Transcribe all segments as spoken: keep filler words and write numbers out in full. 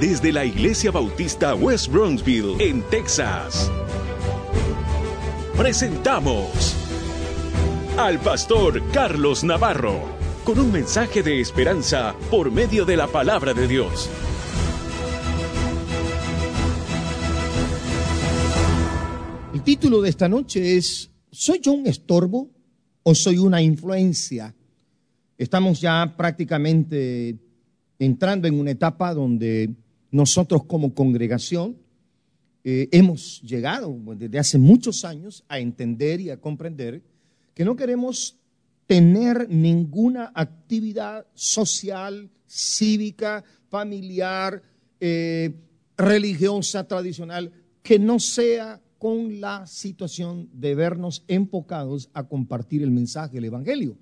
desde la Iglesia Bautista West Bronxville, en Texas. Presentamos al pastor Carlos Navarro, con un mensaje de esperanza por medio de la palabra de Dios. El título de esta noche es ¿soy yo un estorbo o soy una influencia? Estamos ya prácticamente entrando en una etapa donde nosotros como congregación eh, hemos llegado desde hace muchos años a entender y a comprender que no queremos tener ninguna actividad social, cívica, familiar, eh, religiosa, tradicional, que no sea con la situación de vernos enfocados a compartir el mensaje del Evangelio.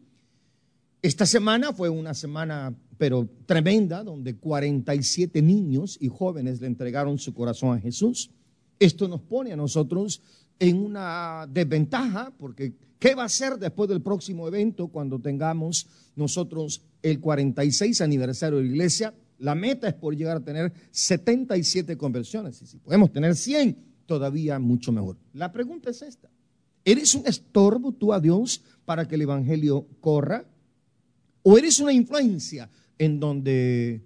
Esta semana fue una semana, pero tremenda, donde cuarenta y siete niños y jóvenes le entregaron su corazón a Jesús. Esto nos pone a nosotros en una desventaja, porque ¿qué va a ser después del próximo evento cuando tengamos nosotros el cuarenta y seis aniversario de la iglesia? La meta es por llegar a tener setenta y siete conversiones, y si podemos tener cien, todavía mucho mejor. La pregunta es esta: ¿eres un estorbo tú a Dios para que el evangelio corra? ¿O eres una influencia en donde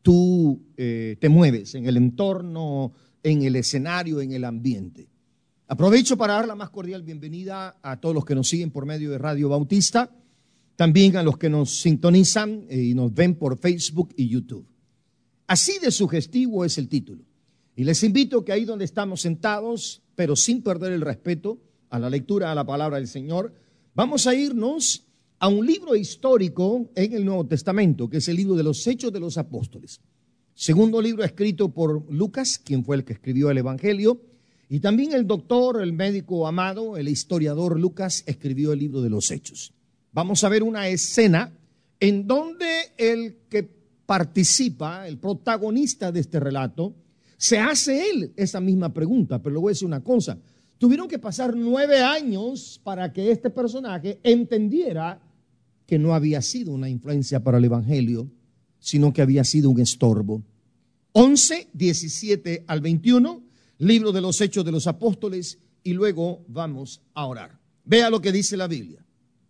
tú eh, te mueves, en el entorno, en el escenario, en el ambiente? Aprovecho para dar la más cordial bienvenida a todos los que nos siguen por medio de Radio Bautista, también a los que nos sintonizan y nos ven por Facebook y YouTube. Así de sugestivo es el título. Y les invito que ahí donde estamos sentados, pero sin perder el respeto a la lectura, a la palabra del Señor, vamos a irnos a un libro histórico en el Nuevo Testamento, que es el libro de los Hechos de los Apóstoles. Segundo libro escrito por Lucas, quien fue el que escribió el Evangelio, y también el doctor, el médico amado, el historiador Lucas escribió el libro de los Hechos. Vamos a ver una escena en donde el que participa, el protagonista de este relato, se hace él esa misma pregunta, pero le voy a decir una cosa. Tuvieron que pasar nueve años para que este personaje entendiera que no había sido una influencia para el evangelio, sino que había sido un estorbo. once, diecisiete al veintiuno, libro de los Hechos de los Apóstoles, y luego vamos a orar. Vea lo que dice la Biblia.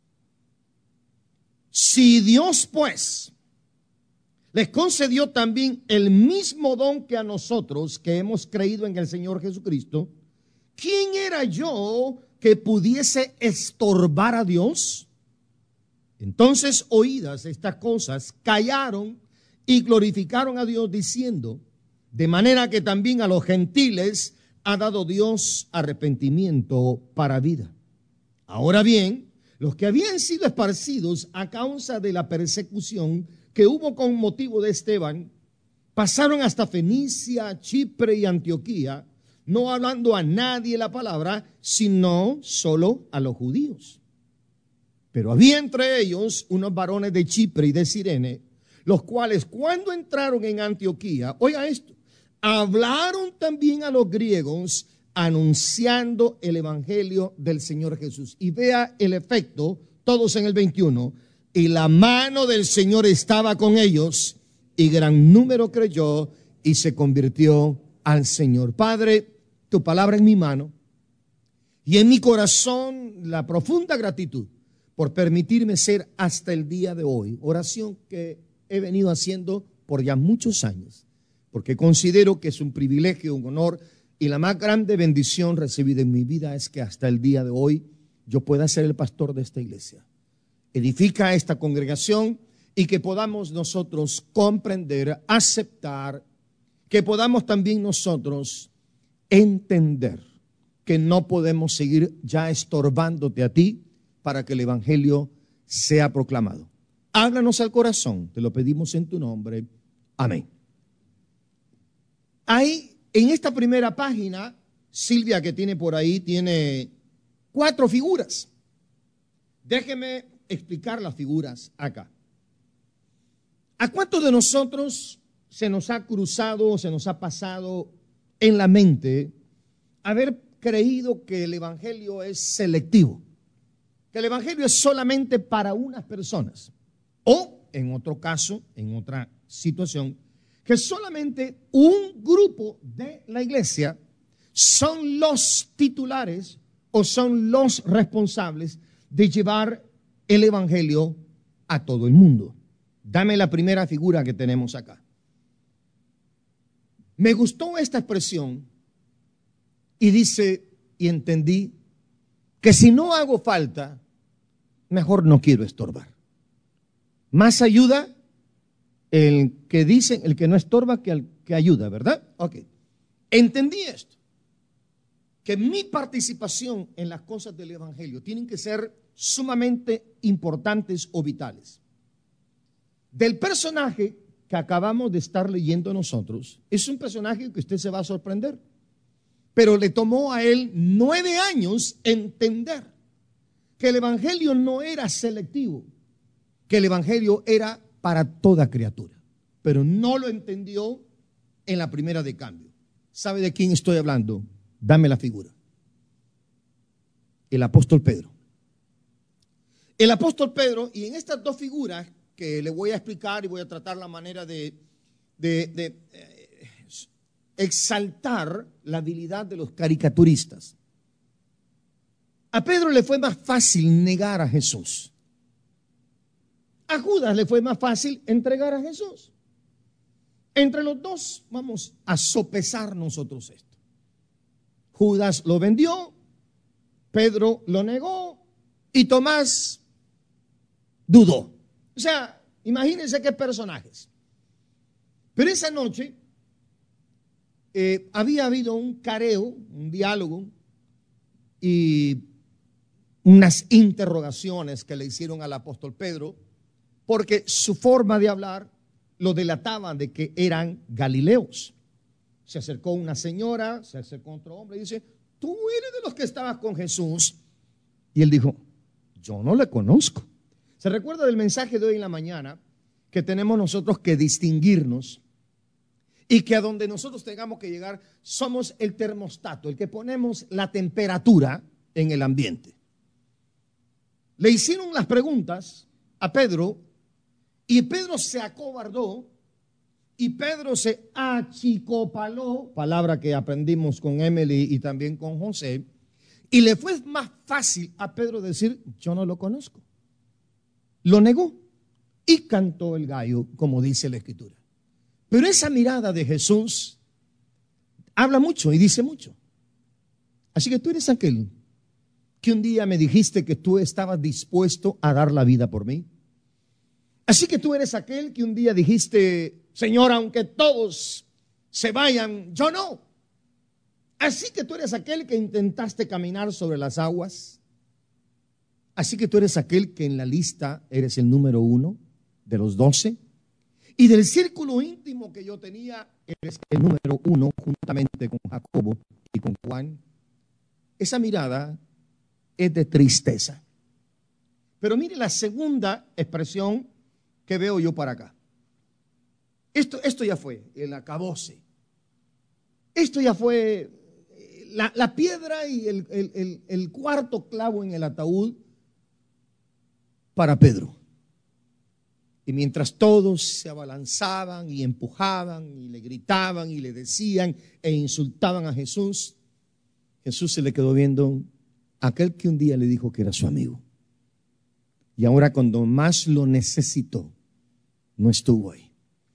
Si Dios, pues, les concedió también el mismo don que a nosotros, que hemos creído en el Señor Jesucristo, ¿quién era yo que pudiese estorbar a Dios? Entonces, oídas estas cosas, callaron y glorificaron a Dios diciendo, de manera que también a los gentiles ha dado Dios arrepentimiento para vida. Ahora bien, los que habían sido esparcidos a causa de la persecución que hubo con motivo de Esteban, pasaron hasta Fenicia, Chipre y Antioquía, no hablando a nadie la palabra, sino solo a los judíos. Pero había entre ellos unos varones de Chipre y de Cirene, los cuales cuando entraron en Antioquía, oiga esto, hablaron también a los griegos anunciando el evangelio del Señor Jesús. Y vea el efecto, todos en el veintiuno, y la mano del Señor estaba con ellos, y gran número creyó y se convirtió al Señor. Padre, tu palabra en mi mano y en mi corazón la profunda gratitud por permitirme ser hasta el día de hoy, oración que he venido haciendo por ya muchos años, porque considero que es un privilegio, un honor y la más grande bendición recibida en mi vida es que hasta el día de hoy yo pueda ser el pastor de esta iglesia. Edifica esta congregación y que podamos nosotros comprender, aceptar, que podamos también nosotros entender que no podemos seguir ya estorbándote a ti para que el evangelio sea proclamado. Háblanos al corazón, te lo pedimos en tu nombre. Amén. Ahí, en esta primera página, Silvia, que tiene por ahí, tiene cuatro figuras. Déjeme explicar las figuras acá. ¿A cuántos de nosotros se nos ha cruzado, se nos ha pasado en la mente haber creído que el evangelio es selectivo? Que el evangelio es solamente para unas personas. O, en otro caso, en otra situación, que solamente un grupo de la iglesia son los titulares o son los responsables de llevar el evangelio a todo el mundo. Dame la primera figura que tenemos acá. Me gustó esta expresión y dice, y entendí, que si no hago falta, mejor no quiero estorbar. Más ayuda el que dice, el que no estorba que el que ayuda, ¿verdad? Ok. Entendí esto, que mi participación en las cosas del evangelio tienen que ser sumamente importantes o vitales. Del personaje que acabamos de estar leyendo nosotros, es un personaje que usted se va a sorprender, pero le tomó a él nueve años entender que el evangelio no era selectivo, que el evangelio era para toda criatura, pero no lo entendió en la primera de cambio. ¿Sabe de quién estoy hablando? Dame la figura. El apóstol Pedro. El apóstol Pedro, y en estas dos figuras que le voy a explicar y voy a tratar la manera de, de, de eh, exaltar la habilidad de los caricaturistas. A Pedro le fue más fácil negar a Jesús. A Judas le fue más fácil entregar a Jesús. Entre los dos vamos a sopesar nosotros esto. Judas lo vendió, Pedro lo negó y Tomás dudó. O sea, imagínense qué personajes. Pero esa noche eh, había habido un careo, un diálogo y unas interrogaciones que le hicieron al apóstol Pedro, porque su forma de hablar lo delataba de que eran galileos. Se acercó una señora, se acercó otro hombre y dice, ¿tú eres de los que estabas con Jesús? Y él dijo, yo no le conozco. ¿Se recuerda del mensaje de hoy en la mañana? Que tenemos nosotros que distinguirnos y que a donde nosotros tengamos que llegar somos el termostato, el que ponemos la temperatura en el ambiente. Le hicieron las preguntas a Pedro y Pedro se acobardó y Pedro se achicopaló, palabra que aprendimos con Emily y también con José, y le fue más fácil a Pedro decir, yo no lo conozco. Lo negó y cantó el gallo, como dice la Escritura. Pero esa mirada de Jesús habla mucho y dice mucho. Así que tú eres aquel que un día me dijiste que tú estabas dispuesto a dar la vida por mí. Así que tú eres aquel que un día dijiste, Señor, aunque todos se vayan, yo no. Así que tú eres aquel que intentaste caminar sobre las aguas. Así que tú eres aquel que en la lista eres el número uno de los doce. Y del círculo íntimo que yo tenía, eres el número uno juntamente con Jacobo y con Juan. Esa mirada es de tristeza. Pero mire la segunda expresión que veo yo para acá. Esto, esto ya fue el acabose. Esto ya fue la, la piedra y el, el, el, el cuarto clavo en el ataúd para Pedro. Y mientras todos se abalanzaban y empujaban y le gritaban y le decían e insultaban a Jesús, Jesús se le quedó viendo a aquel que un día le dijo que era su amigo. Y ahora cuando más lo necesitó, no estuvo ahí.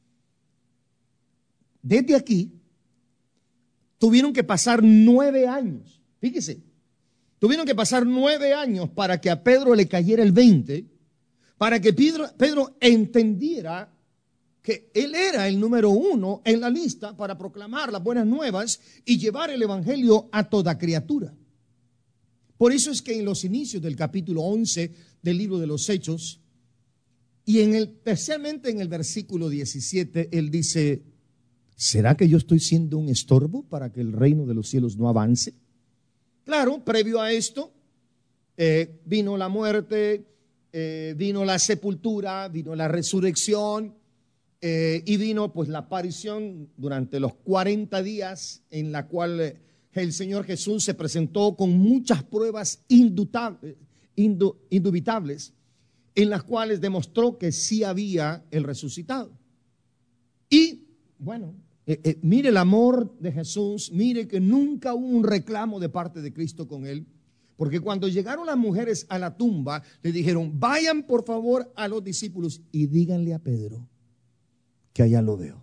Desde aquí, tuvieron que pasar nueve años. Fíjese, tuvieron que pasar nueve años para que a Pedro le cayera el veinte, para que Pedro, Pedro entendiera que él era el número uno en la lista para proclamar las buenas nuevas y llevar el evangelio a toda criatura. Por eso es que en los inicios del capítulo once del libro de los Hechos, y en el, especialmente en el versículo diecisiete, él dice, ¿será que yo estoy siendo un estorbo para que el reino de los cielos no avance? Claro, previo a esto, eh, vino la muerte, eh, vino la sepultura, vino la resurrección, eh, y vino pues la aparición durante los cuarenta días en la cual eh, el Señor Jesús se presentó con muchas pruebas indubitables, indu, indubitables, en las cuales demostró que sí había el resucitado. Y bueno, eh, eh, mire el amor de Jesús, mire que nunca hubo un reclamo de parte de Cristo con él. Porque cuando llegaron las mujeres a la tumba, le dijeron, vayan por favor a los discípulos y díganle a Pedro que allá lo veo.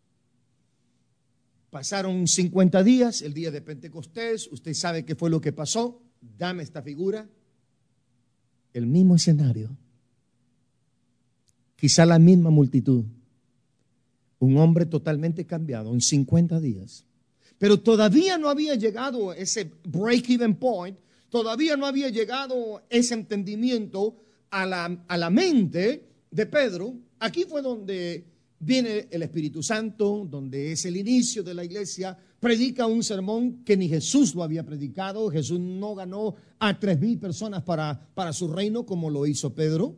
Pasaron cincuenta días, el día de Pentecostés, usted sabe qué fue lo que pasó, dame esta figura. El mismo escenario, quizá la misma multitud, un hombre totalmente cambiado en cincuenta días. Pero todavía no había llegado ese break-even point. Todavía no había llegado ese entendimiento a la, a la mente de Pedro. Aquí fue donde viene el Espíritu Santo, donde es el inicio de la iglesia. Predica un sermón que ni Jesús lo había predicado. Jesús no ganó a tres mil personas para, para su reino como lo hizo Pedro.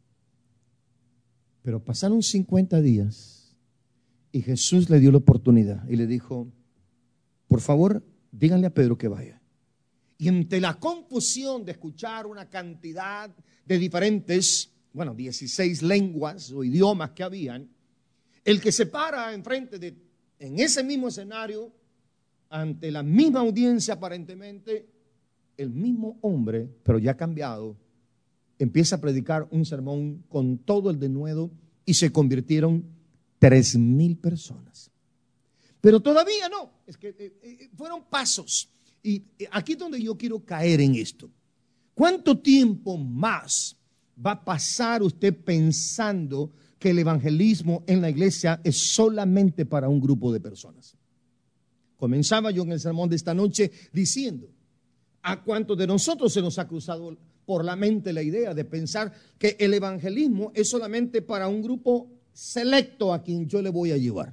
Pero pasaron cincuenta días y Jesús le dio la oportunidad y le dijo, por favor, díganle a Pedro que vaya. Y entre la confusión de escuchar una cantidad de diferentes, bueno, dieciséis lenguas o idiomas que habían, el que se para enfrente de, en ese mismo escenario, ante la misma audiencia aparentemente, el mismo hombre, pero ya cambiado, empieza a predicar un sermón con todo el denuedo y se convirtieron tres mil personas. Pero todavía no, es que eh, eh, fueron pasos. Y aquí es donde yo quiero caer en esto. ¿Cuánto tiempo más va a pasar usted pensando que el evangelismo en la iglesia es solamente para un grupo de personas? Comenzaba yo en el sermón de esta noche diciendo, ¿a cuántos de nosotros se nos ha cruzado por la mente la idea de pensar que el evangelismo es solamente para un grupo selecto a quien yo le voy a llevar?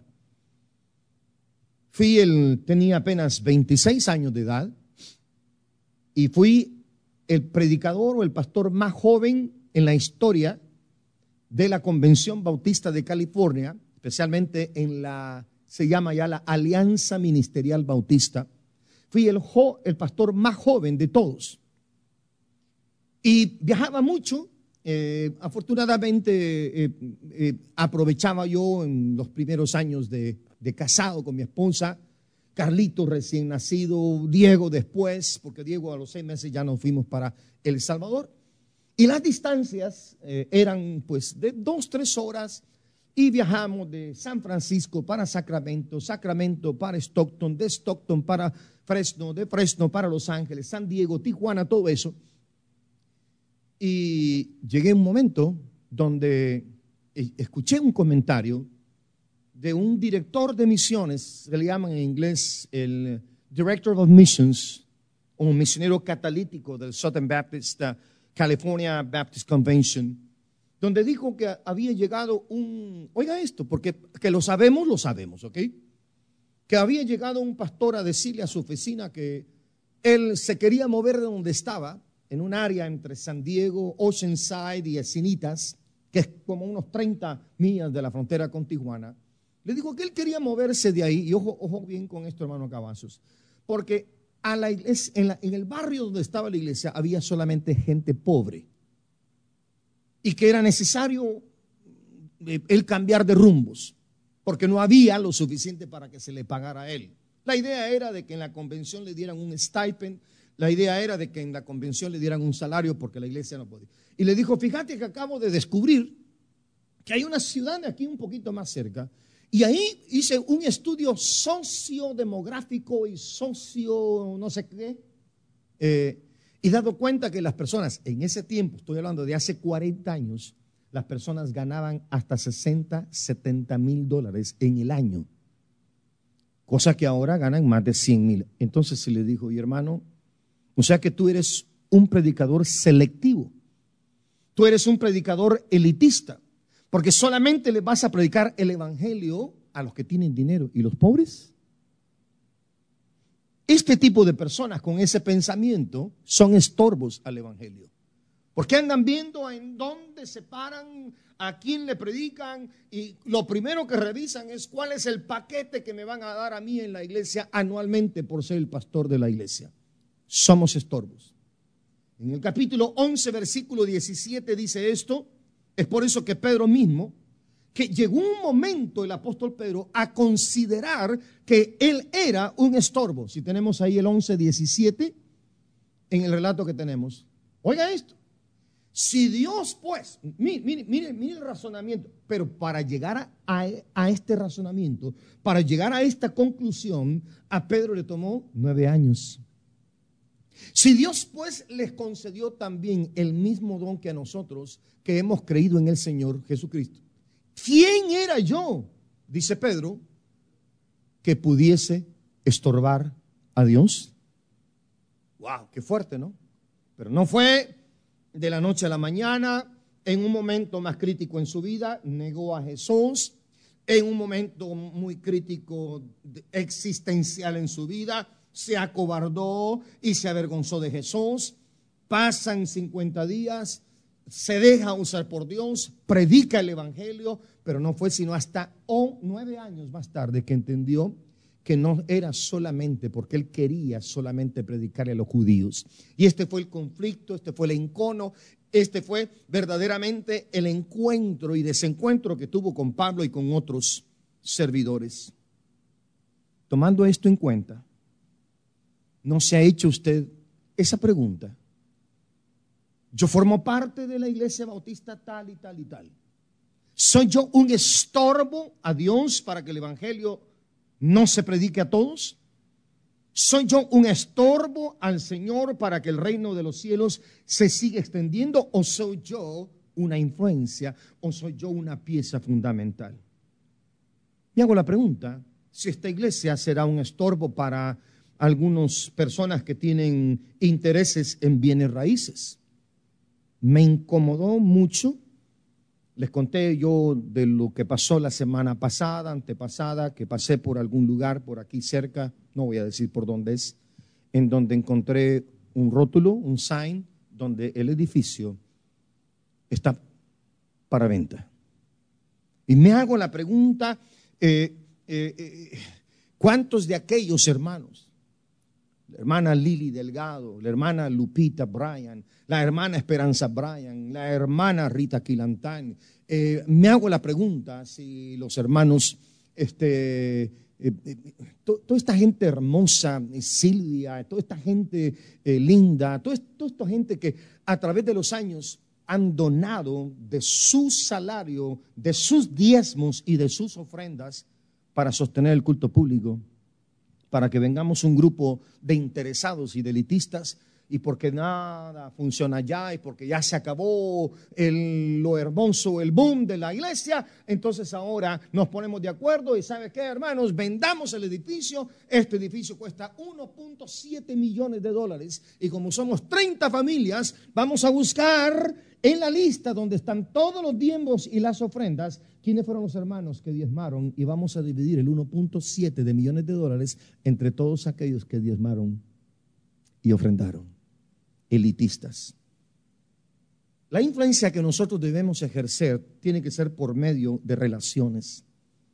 Fui el, tenía apenas veintiséis años de edad y fui el predicador o el pastor más joven en la historia de la Convención Bautista de California, especialmente en la, se llama ya la Alianza Ministerial Bautista. Fui el, jo, el pastor más joven de todos y viajaba mucho. Eh, afortunadamente eh, eh, aprovechaba yo en los primeros años de, de casado con mi esposa, Carlito recién nacido, Diego después, porque Diego a los seis meses ya nos fuimos para El Salvador, y las distancias eh, eran pues de dos, tres horas, y viajamos de San Francisco para Sacramento, Sacramento para Stockton, de Stockton para Fresno, de Fresno para Los Ángeles, San Diego, Tijuana, todo eso. Y llegué a un momento donde escuché un comentario de un director de misiones, que le llaman en inglés el Director of Missions, un misionero catalítico del Southern Baptist, uh, California Baptist Convention, donde dijo que había llegado un, oiga esto, porque que lo sabemos, lo sabemos, ¿ok? Que había llegado un pastor a decirle a su oficina que él se quería mover de donde estaba, en un área entre San Diego, Oceanside y Encinitas, que es como unos treinta millas de la frontera con Tijuana. Le dijo que él quería moverse de ahí, y ojo, ojo bien con esto, hermano Cavazos, porque a la iglesia, en, la, en el barrio donde estaba la iglesia había solamente gente pobre, y que era necesario él cambiar de rumbos, porque no había lo suficiente para que se le pagara a él. La idea era de que en la convención le dieran un stipend. La idea era de que en la convención le dieran un salario porque la iglesia no podía. Y le dijo, fíjate que acabo de descubrir que hay una ciudad de aquí un poquito más cerca. Y ahí hice un estudio sociodemográfico y socio no sé qué. Eh, y dado cuenta que las personas en ese tiempo, estoy hablando de hace cuarenta años, las personas ganaban hasta sesenta, setenta mil dólares en el año. Cosa que ahora ganan más de cien mil. Entonces se le dijo, y hermano, o sea que tú eres un predicador selectivo. Tú eres un predicador elitista, porque solamente le vas a predicar el evangelio a los que tienen dinero. ¿Y los pobres? Este tipo de personas con ese pensamiento son estorbos al evangelio, porque andan viendo en dónde se paran, a quién le predican, y lo primero que revisan es cuál es el paquete que me van a dar a mí en la iglesia anualmente por ser el pastor de la iglesia. Somos estorbos. En el capítulo once, versículo diecisiete dice esto. Es por eso que Pedro mismo que llegó un momento el apóstol Pedro a considerar que él era un estorbo. Si tenemos ahí el once diecisiete en el relato que tenemos. Oiga esto. Si Dios pues, mire, mire, mire, mire el razonamiento, pero para llegar a, a, a este razonamiento, para llegar a esta conclusión, a Pedro le tomó nueve años. Si Dios pues les concedió también el mismo don que a nosotros, que hemos creído en el Señor Jesucristo, ¿quién era yo, dice Pedro, que pudiese estorbar a Dios? Wow, qué fuerte, ¿no? Pero no fue de la noche a la mañana. En un momento más crítico en su vida, negó a Jesús. En un momento muy crítico existencial en su vida, se acobardó y se avergonzó de Jesús. Pasan cincuenta días, se deja usar por Dios, predica el evangelio, pero no fue sino hasta oh, nueve años más tarde que entendió que no era solamente porque él quería solamente predicarle a los judíos. Y este fue el conflicto, este fue el encono, este fue verdaderamente el encuentro y desencuentro que tuvo con Pablo y con otros servidores. Tomando esto en cuenta, ¿no se ha hecho usted esa pregunta? Yo formo parte de la iglesia bautista tal y tal y tal. ¿Soy yo un estorbo a Dios para que el evangelio no se predique a todos? ¿Soy yo un estorbo al Señor para que el reino de los cielos se siga extendiendo? ¿O soy yo una influencia? ¿O soy yo una pieza fundamental? Me hago la pregunta, si esta iglesia será un estorbo para algunas personas que tienen intereses en bienes raíces. Me incomodó mucho. Les conté yo de lo que pasó la semana pasada, antepasada, que pasé por algún lugar por aquí cerca, no voy a decir por dónde es, en donde encontré un rótulo, un sign, donde el edificio está para venta. Y me hago la pregunta, eh, eh, eh, ¿cuántos de aquellos hermanos? La hermana Lili Delgado, la hermana Lupita Bryan, la hermana Esperanza Bryan, la hermana Rita Quilantán. Eh, me hago la pregunta si los hermanos, este, eh, eh, to, toda esta gente hermosa, eh, Silvia, toda esta gente eh, linda, toda, toda esta gente que a través de los años han donado de su salario, de sus diezmos y de sus ofrendas para sostener el culto público, para que vengamos un grupo de interesados y de elitistas, y porque nada funciona ya y porque ya se acabó el, lo hermoso, el boom de la iglesia, entonces ahora nos ponemos de acuerdo y ¿sabe qué, hermanos? Vendamos el edificio. Este edificio cuesta uno punto siete millones de dólares y como somos treinta familias, vamos a buscar en la lista donde están todos los diezmos y las ofrendas, quiénes fueron los hermanos que diezmaron, y vamos a dividir el uno punto siete de millones de dólares entre todos aquellos que diezmaron y ofrendaron. Elitistas. La influencia que nosotros debemos ejercer tiene que ser por medio de relaciones.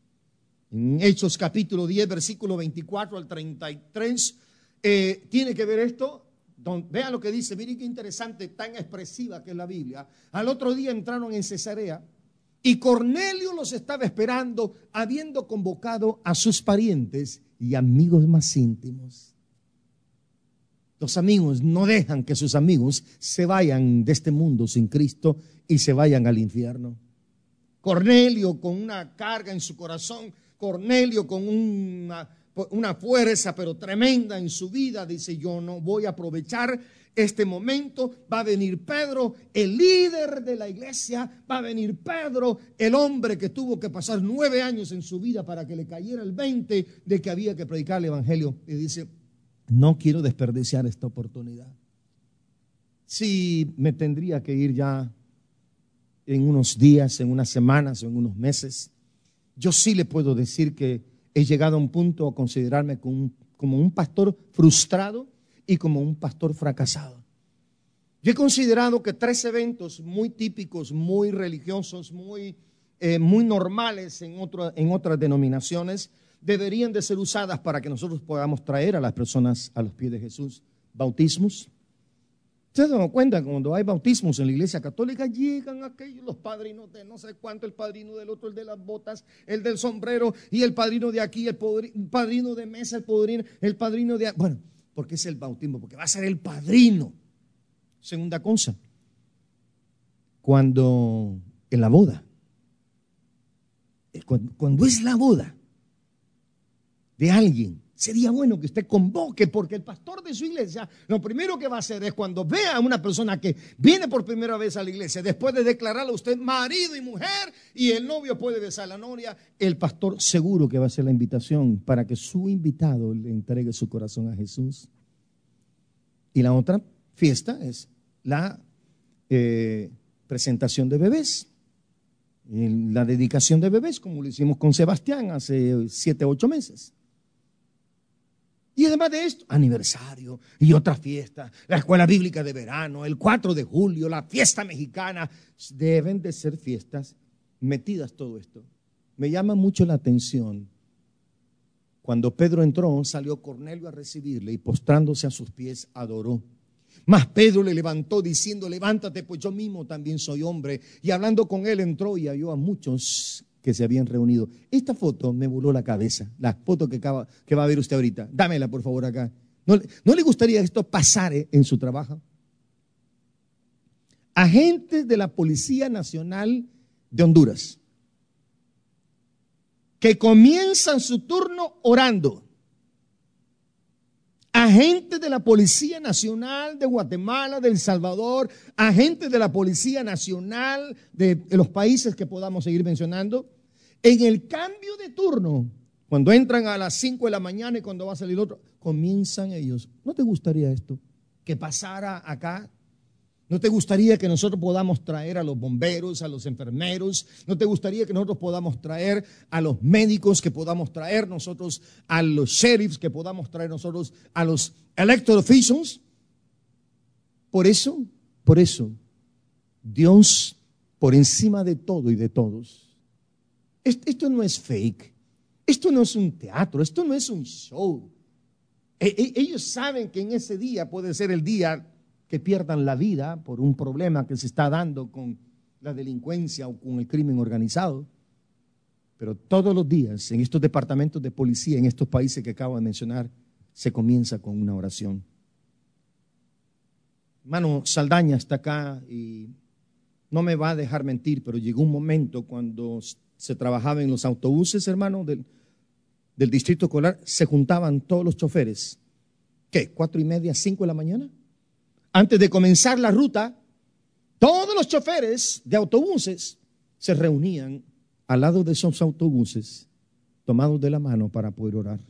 En Hechos capítulo diez, versículo veinticuatro al treinta y tres, eh, tiene que ver esto. Don, vean lo que dice, miren qué interesante, tan expresiva que es la Biblia. Al otro día entraron en Cesarea y Cornelio los estaba esperando, habiendo convocado a sus parientes y amigos más íntimos. Los amigos no dejan que sus amigos se vayan de este mundo sin Cristo y se vayan al infierno. Cornelio con una carga en su corazón, Cornelio con una, una fuerza pero tremenda en su vida, dice: yo no voy a aprovechar este momento, va a venir Pedro, el líder de la iglesia, va a venir Pedro, el hombre que tuvo que pasar nueve años en su vida para que le cayera el veinte de que había que predicar el evangelio, y dice: no quiero desperdiciar esta oportunidad. Sí, me tendría que ir ya en unos días, en unas semanas o en unos meses. Yo sí le puedo decir que he llegado a un punto a considerarme como un, como un pastor frustrado y como un pastor fracasado. Yo he considerado que tres eventos muy típicos, muy religiosos, muy, eh, muy normales en, otro, en otras denominaciones, deberían de ser usadas para que nosotros podamos traer a las personas a los pies de Jesús. Bautismos, ¿Se dan cuenta? Cuando hay bautismos en la iglesia católica, llegan aquellos, los padrinos de no sé cuánto, el padrino del otro, el de las botas, el del sombrero, y el padrino de aquí, el padrino de mesa, el padrino, el padrino de... Bueno, porque es el bautismo, porque va a ser el padrino. Segunda cosa, cuando en la boda, cuando, cuando es la boda de alguien, sería bueno que usted convoque, porque el pastor de su iglesia, lo primero que va a hacer es cuando vea a una persona que viene por primera vez a la iglesia, después de declararle a usted marido y mujer, y el novio puede besar a la novia, el pastor seguro que va a hacer la invitación para que su invitado le entregue su corazón a Jesús. Y la otra fiesta es la eh, presentación de bebés, la dedicación de bebés, como lo hicimos con Sebastián hace siete, ocho meses. Y además de esto, aniversario y otra fiesta, la escuela bíblica de verano, el cuatro de julio, la fiesta mexicana, deben de ser fiestas metidas todo esto. Me llama mucho la atención, cuando Pedro entró, salió Cornelio a recibirle y postrándose a sus pies adoró. Mas Pedro le levantó diciendo, levántate, pues yo mismo también soy hombre. Y hablando con él entró y halló a muchos que se habían reunido. Esta foto me voló la cabeza, la foto que, acaba, que va a ver usted ahorita. Dámela por favor acá. ¿No, ¿No le gustaría que esto pasare en su trabajo? Agentes de la Policía Nacional de Honduras que comienzan su turno orando. Agentes de la Policía Nacional de Guatemala, de El Salvador, agentes de la Policía Nacional de, de los países que podamos seguir mencionando, en el cambio de turno, cuando entran a las cinco de la mañana y cuando va a salir otro, comienzan ellos. ¿No te gustaría esto? Que pasara acá. ¿No te gustaría que nosotros podamos traer a los bomberos, a los enfermeros? ¿No te gustaría que nosotros podamos traer a los médicos, que podamos traer nosotros a los sheriffs, que podamos traer nosotros a los elected officials? Por eso, por eso, Dios por encima de todo y de todos. Esto no es fake, esto no es un teatro, esto no es un show. Ellos saben que en ese día puede ser el día que pierdan la vida por un problema que se está dando con la delincuencia o con el crimen organizado. Pero todos los días en estos departamentos de policía, en estos países que acabo de mencionar, se comienza con una oración. Hermano Saldaña está acá y no me va a dejar mentir, pero llegó un momento cuando se trabajaba en los autobuses, hermano, del, del distrito escolar, se juntaban todos los choferes. ¿Qué? ¿Cuatro y media, cinco de la mañana? Antes de comenzar la ruta, todos los choferes de autobuses se reunían al lado de esos autobuses, tomados de la mano para poder orar.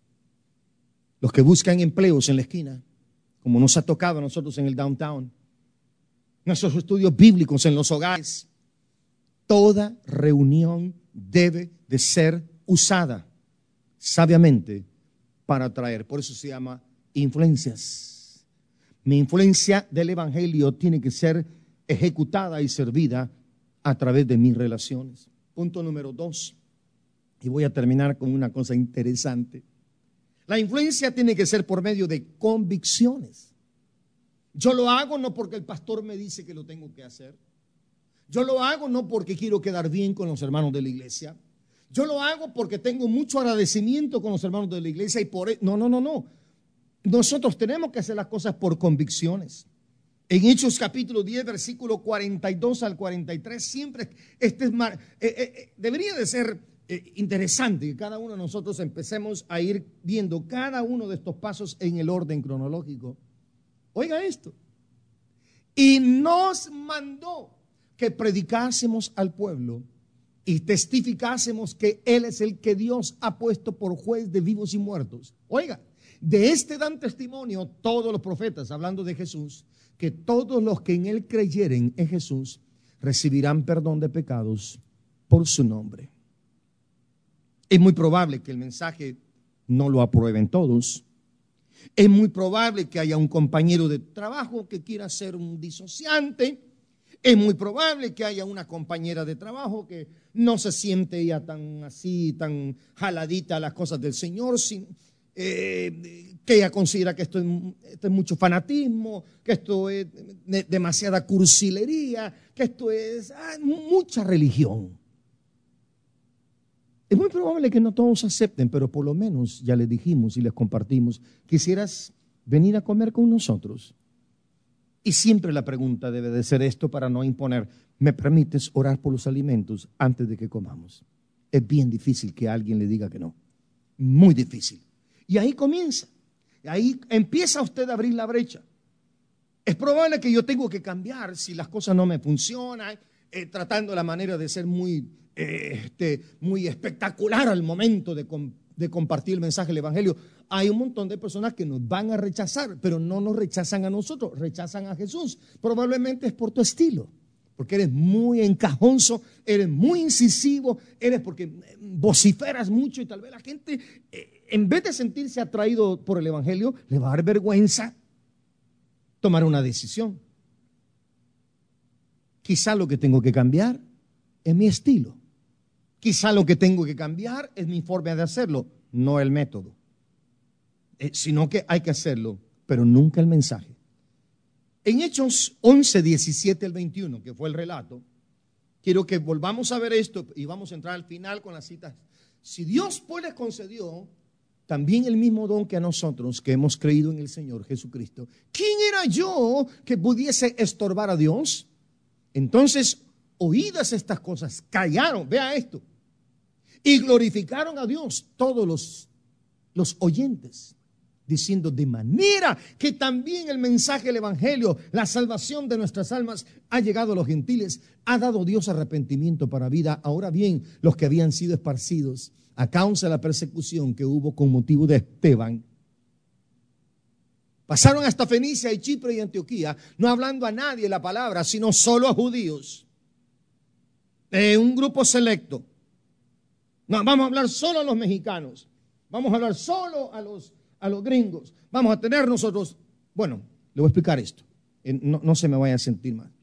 Los que buscan empleos en la esquina, como nos ha tocado a nosotros en el downtown, nuestros estudios bíblicos en los hogares, toda reunión debe de ser usada sabiamente para atraer. Por eso se llama influencias. Mi influencia del evangelio tiene que ser ejecutada y servida a través de mis relaciones. Punto número dos, y voy a terminar con una cosa interesante. La influencia tiene que ser por medio de convicciones. Yo lo hago no porque el pastor me dice que lo tengo que hacer. Yo lo hago no porque quiero quedar bien con los hermanos de la iglesia. Yo lo hago porque tengo mucho agradecimiento con los hermanos de la iglesia y por... No, no, no, no. Nosotros tenemos que hacer las cosas por convicciones. En Hechos capítulo diez, versículo cuarenta y dos al cuarenta y tres, siempre este es mar, eh, eh, debería de ser eh, interesante que cada uno de nosotros empecemos a ir viendo cada uno de estos pasos en el orden cronológico. Oiga esto. Y nos mandó que predicásemos al pueblo y testificásemos que Él es el que Dios ha puesto por juez de vivos y muertos. Oiga. De este dan testimonio todos los profetas, hablando de Jesús, que todos los que en Él creyeren en Jesús recibirán perdón de pecados por su nombre. Es muy probable que el mensaje no lo aprueben todos. Es muy probable que haya un compañero de trabajo que quiera ser un disociante. Es muy probable que haya una compañera de trabajo que no se siente ya tan así, tan jaladita a las cosas del Señor, sin... eh, que ella considera que esto es, esto es mucho fanatismo, que esto es de, demasiada cursilería, que esto es ah, mucha religión. Es muy probable que no todos acepten, pero por lo menos ya les dijimos y les compartimos, quisieras venir a comer con nosotros. Y siempre la pregunta debe de ser esto para no imponer, ¿me permites orar por los alimentos antes de que comamos? Es bien difícil que alguien le diga que no, muy difícil. Y ahí comienza, ahí empieza usted a abrir la brecha. Es probable que yo tengo que cambiar si las cosas no me funcionan, eh, tratando la manera de ser muy, eh, este, muy espectacular al momento de, com de compartir el mensaje del Evangelio. Hay un montón de personas que nos van a rechazar, pero no nos rechazan a nosotros, rechazan a Jesús. Probablemente es por tu estilo, porque eres muy encajonzo, eres muy incisivo, eres porque vociferas mucho y tal vez la gente, eh, en vez de sentirse atraído por el Evangelio, le va a dar vergüenza tomar una decisión. Quizá lo que tengo que cambiar es mi estilo. Quizá lo que tengo que cambiar es mi forma de hacerlo, no el método. Eh, sino que hay que hacerlo, pero nunca el mensaje. En Hechos once, diecisiete al veintiuno, que fue el relato, quiero que volvamos a ver esto y vamos a entrar al final con las citas. Si Dios pues les concedió también el mismo don que a nosotros que hemos creído en el Señor Jesucristo, ¿quién era yo que pudiese estorbar a Dios? Entonces, oídas estas cosas, callaron, vea esto, y glorificaron a Dios todos los, los oyentes, diciendo de manera que también el mensaje del Evangelio, la salvación de nuestras almas ha llegado a los gentiles, ha dado Dios arrepentimiento para vida. Ahora bien, los que habían sido esparcidos a causa de la persecución que hubo con motivo de Esteban, pasaron hasta Fenicia y Chipre y Antioquía, no hablando a nadie la palabra, sino solo a judíos, de un grupo selecto. No, vamos a hablar solo a los mexicanos, vamos a hablar solo a los, a los gringos, vamos a tener nosotros, bueno, le voy a explicar esto, no, no se me vaya a sentir mal.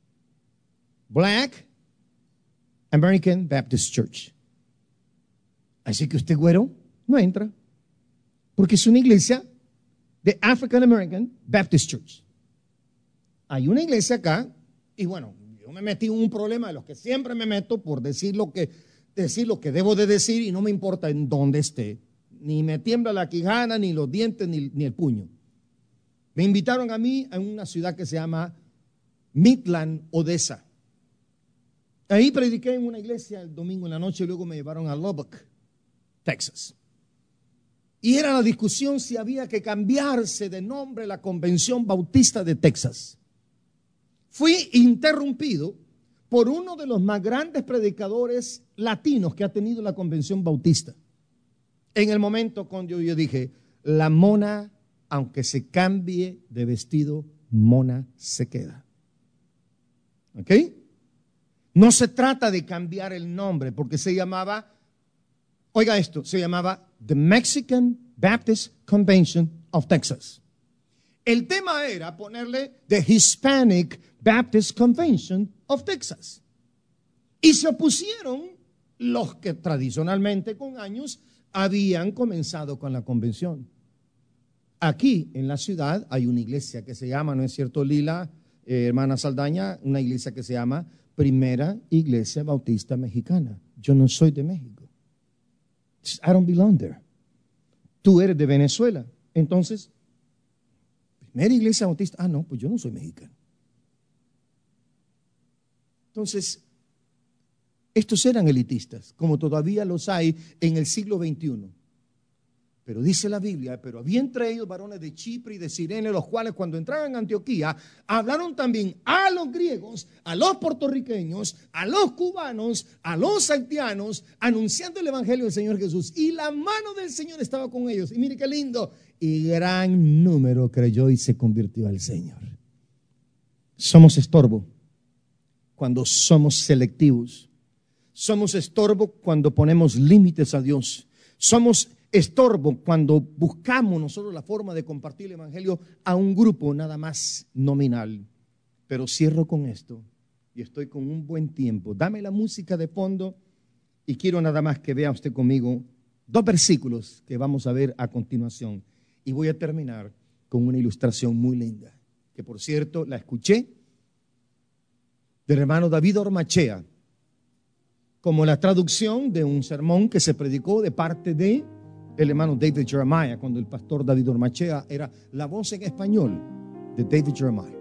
Black American Baptist Church. Así que usted, güero, no entra, porque es una iglesia de African American Baptist Church. Hay una iglesia acá, y bueno, yo me metí en un problema de los que siempre me meto por decir lo que, decir lo que debo de decir y no me importa en dónde esté. Ni me tiembla la quijada, ni los dientes, ni, ni el puño. Me invitaron a mí a una ciudad que se llama Midland, Odessa. Ahí prediqué en una iglesia el domingo en la noche y luego me llevaron a Lubbock, Texas. Y era la discusión si había que cambiarse de nombre la Convención Bautista de Texas. Fui interrumpido por uno de los más grandes predicadores latinos que ha tenido la Convención Bautista. En el momento cuando yo dije, la mona, aunque se cambie de vestido, mona se queda. ¿Ok? No se trata de cambiar el nombre, porque se llamaba, oiga esto, se llamaba The Mexican Baptist Convention of Texas. El tema era ponerle The Hispanic Baptist Convention of Texas. Y se opusieron los que tradicionalmente con años habían comenzado con la convención. Aquí en la ciudad hay una iglesia que se llama, ¿no es cierto, Lila, eh, hermana Saldaña? Una iglesia que se llama Primera Iglesia Bautista Mexicana. Yo no soy de México. I don't belong there. Tú eres de Venezuela. Entonces, Primera Iglesia Bautista, ah, no, pues yo no soy mexicano. Entonces, estos eran elitistas, como todavía los hay en el siglo veintiuno. Pero dice la Biblia, pero había entre ellos varones de Chipre y de Cirene, los cuales cuando entraron en Antioquía, hablaron también a los griegos, a los puertorriqueños, a los cubanos, a los haitianos, anunciando el evangelio del Señor Jesús. Y la mano del Señor estaba con ellos. Y mire qué lindo. Y gran número creyó y se convirtió al Señor. Somos estorbo cuando somos selectivos. Somos estorbo cuando ponemos límites a Dios. Somos estorbo cuando buscamos nosotros la forma de compartir el evangelio a un grupo nada más nominal. Pero cierro con esto y estoy con un buen tiempo. Dame la música de fondo y quiero nada más que vea usted conmigo dos versículos que vamos a ver a continuación. Y voy a terminar con una ilustración muy linda, que por cierto la escuché del hermano David Ormachea, como la traducción de un sermón que se predicó de parte de el hermano David Jeremiah, cuando el pastor David Ormachea era la voz en español de David Jeremiah.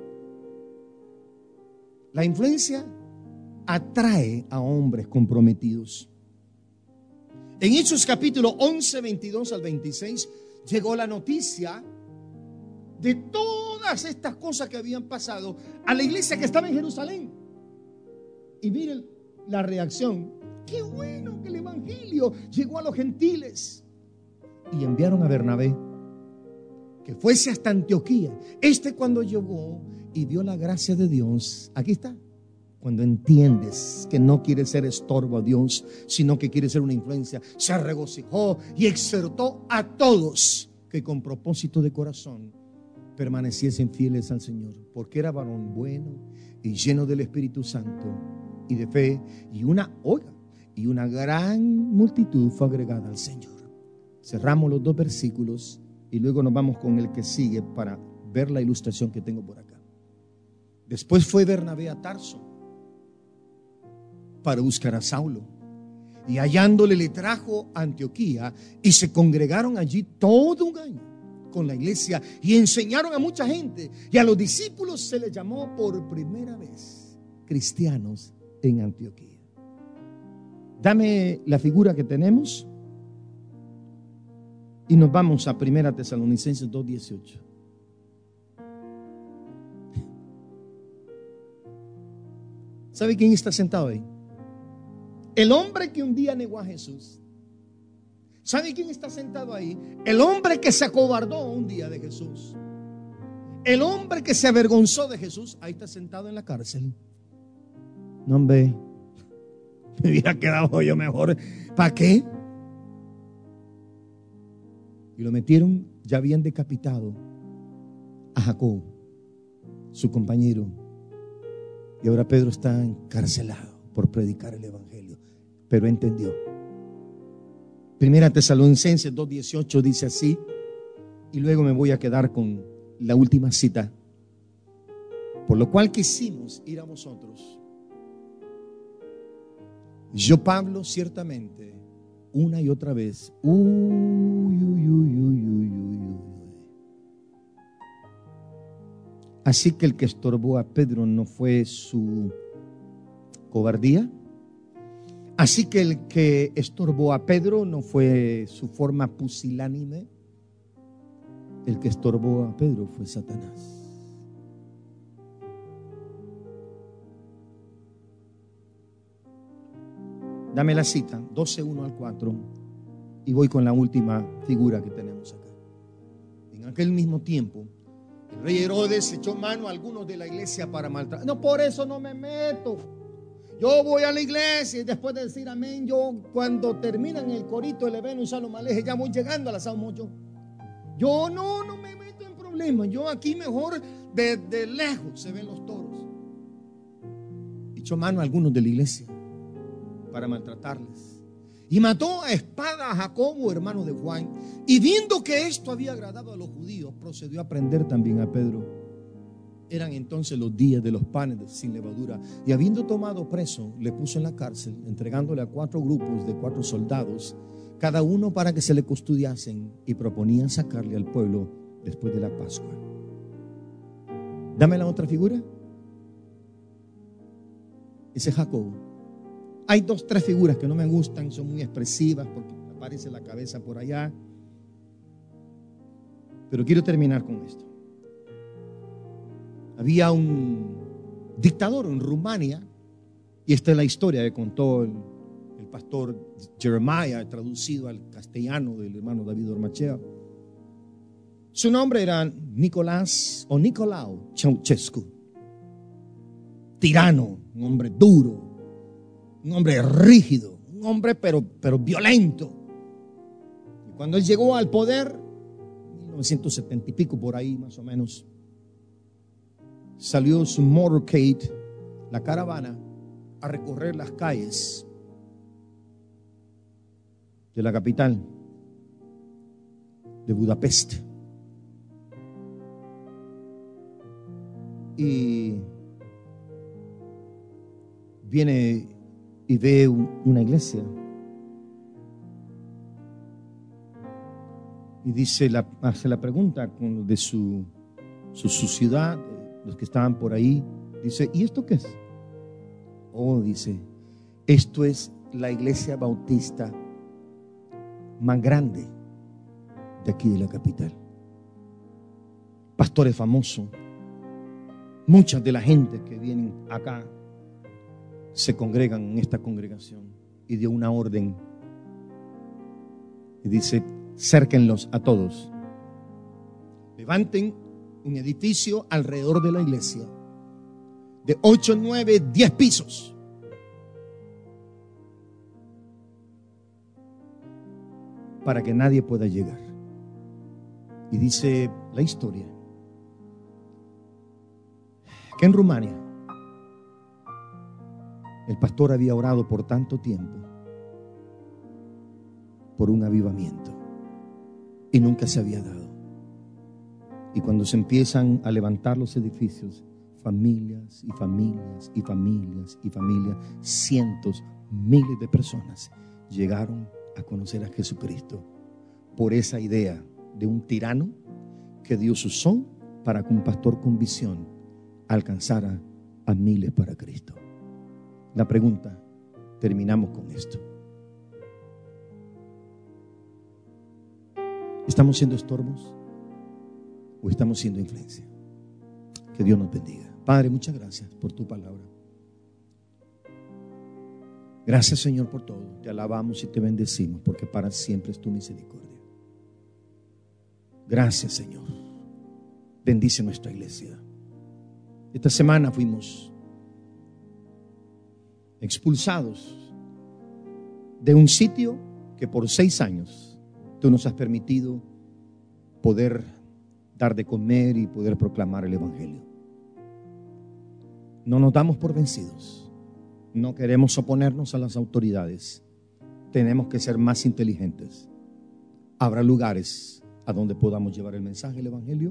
La influencia atrae a hombres comprometidos. En Hechos capítulo once, veintidós al veintiséis, llegó la noticia de todas estas cosas que habían pasado a la iglesia que estaba en Jerusalén. Y miren la reacción. Qué bueno que el evangelio llegó a los gentiles. Y enviaron a Bernabé que fuese hasta Antioquía. Este cuando llegó y vio la gracia de Dios, aquí está. Cuando entiendes que no quiere ser estorbo a Dios, sino que quiere ser una influencia, se regocijó y exhortó a todos que con propósito de corazón permaneciesen fieles al Señor, porque era varón bueno y lleno del Espíritu Santo y de fe, y una, oiga, y una gran multitud fue agregada al Señor. Cerramos los dos versículos y luego nos vamos con el que sigue para ver la ilustración que tengo por acá. Después fue Bernabé a Tarso para buscar a Saulo, y hallándole le trajo a Antioquía, y se congregaron allí todo un año con la iglesia y enseñaron a mucha gente, y a los discípulos se les llamó por primera vez cristianos en Antioquía. Dame la figura que tenemos y nos vamos a Primera Tesalonicenses dos dieciocho. ¿Sabe quién está sentado ahí? El hombre que un día negó a Jesús. ¿Sabe quién está sentado ahí? El hombre que se acobardó un día de Jesús. El hombre que se avergonzó de Jesús. Ahí está sentado en la cárcel. No, hombre, me hubiera quedado yo mejor. ¿Para qué? Y lo metieron, ya habían decapitado a Jacob, su compañero. Y ahora Pedro está encarcelado por predicar el evangelio. Pero entendió. Primera Tesalonicenses dos dieciocho dice así. Y luego me voy a quedar con la última cita. Por lo cual quisimos ir a vosotros. Yo, Pablo, ciertamente, una y otra vez. Uy, uy, uy, uy, uy, uy, uy. Así que el que estorbó a Pedro no fue su cobardía. Así que el que estorbó a Pedro no fue su forma pusilánime. El que estorbó a Pedro fue Satanás. Dame la cita, doce, uno al cuatro, y voy con la última figura que tenemos acá. En aquel mismo tiempo, el rey Herodes echó mano a algunos de la iglesia para maltratar. No, por eso no me meto. Yo voy a la iglesia y después de decir amén, yo cuando terminan el corito, el Ebeno y Shalom Aleje, ya voy llegando a la Salmo ocho. Yo no, no me meto en problemas. Yo aquí mejor desde lejos se ven los toros. Echó mano a algunos de la iglesia para maltratarles. Y mató a espada a Jacobo, hermano de Juan. Y viendo que esto había agradado a los judíos, procedió a prender también a Pedro. Eran entonces los días de los panes sin levadura. Y habiendo tomado preso, le puso en la cárcel, entregándole a cuatro grupos de cuatro soldados, cada uno para que se le custodiasen, y proponían sacarle al pueblo después de la Pascua. Dame la otra figura. Ese es Jacobo. Hay dos, tres figuras que no me gustan, son muy expresivas porque aparece la cabeza por allá. Pero quiero terminar con esto. Había un dictador en Rumania, y esta es la historia que contó el, el pastor Jeremiah, traducido al castellano del hermano David Ormachea. Su nombre era Nicolás o Nicolau Ceausescu. Tirano, un hombre duro, un hombre rígido, un hombre pero, pero violento. Y cuando él llegó al poder, en mil novecientos setenta y pico por ahí más o menos, salió su motorcade, la caravana, a recorrer las calles de la capital. de Budapest. Y viene y ve una iglesia y dice la, hace la pregunta con de su, su, su ciudad, los que estaban por ahí. Dice, ¿y esto qué es? Oh, dice, esto es la iglesia bautista más grande de aquí de la capital. Pastores famosos. Muchas de la gente que vienen acá se congregan en esta congregación, y dio una orden y dice, cérquenlos a todos, levanten un edificio alrededor de la iglesia de ocho, nueve, diez pisos, para que nadie pueda llegar. Y dice la historia que en Rumania el pastor había orado por tanto tiempo por un avivamiento y nunca se había dado. Y cuando se empiezan a levantar los edificios, familias y familias y familias y familias, cientos, miles de personas llegaron a conocer a Jesucristo por esa idea de un tirano que dio su son para que un pastor con visión alcanzara a miles para Cristo. La pregunta, terminamos con esto: ¿estamos siendo estorbos o estamos siendo influencia? Que Dios nos bendiga. Padre, muchas gracias por tu palabra. Gracias, Señor, por todo. Te alabamos y te bendecimos, porque para siempre es tu misericordia. Gracias, Señor. Bendice nuestra iglesia. Esta semana fuimos expulsados de un sitio que por seis años tú nos has permitido poder dar de comer y poder proclamar el Evangelio. No nos damos por vencidos. No queremos oponernos a las autoridades. Tenemos que ser más inteligentes. Habrá lugares a donde podamos llevar el mensaje del Evangelio,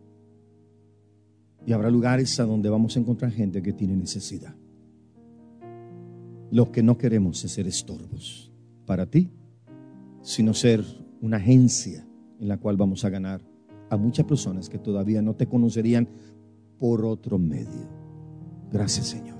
y habrá lugares a donde vamos a encontrar gente que tiene necesidad. Lo que no queremos es ser estorbos para ti, sino ser una agencia en la cual vamos a ganar a muchas personas que todavía no te conocerían por otro medio. Gracias, Señor.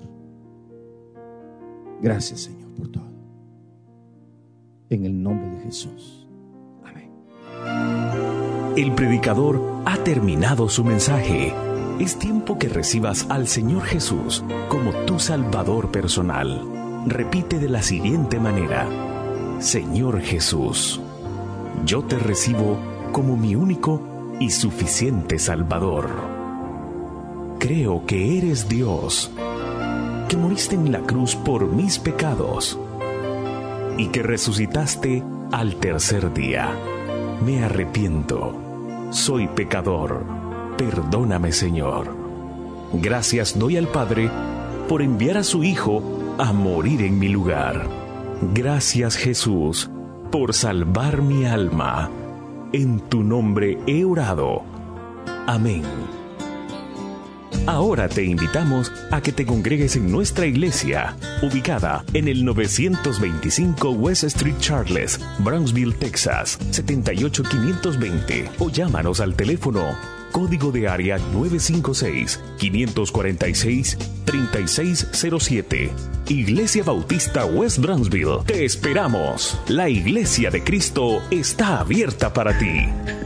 Gracias, Señor, por todo. En el nombre de Jesús. Amén. El predicador ha terminado su mensaje. Es tiempo que recibas al Señor Jesús como tu Salvador personal. Repite de la siguiente manera: Señor Jesús, yo te recibo como mi único y suficiente Salvador. Creo que eres Dios, que moriste en la cruz por mis pecados y que resucitaste al tercer día. Me arrepiento, soy pecador. Perdóname, Señor. Gracias doy al Padre por enviar a su Hijo a morir en mi lugar. Gracias, Jesús, por salvar mi alma. En tu nombre he orado. Amén. Ahora te invitamos a que te congregues en nuestra iglesia, ubicada en el novecientos veinticinco West Street Charles, Brownsville, Texas, setenta y ocho quinientos veinte, o llámanos al teléfono código de área nueve cinco seis, cinco cuatro seis, tres seis cero siete. Iglesia Bautista West Brownsville. Te esperamos. La Iglesia de Cristo está abierta para ti.